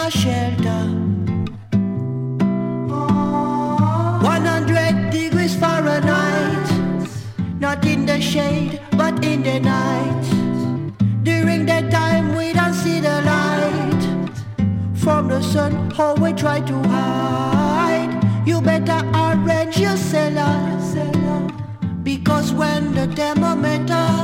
a shelter. 100 degrees Fahrenheit, not in the shade, but in the night. During the time we don't see the light from the sun, how we try to hide. You better arrange your cellar, because when the thermometer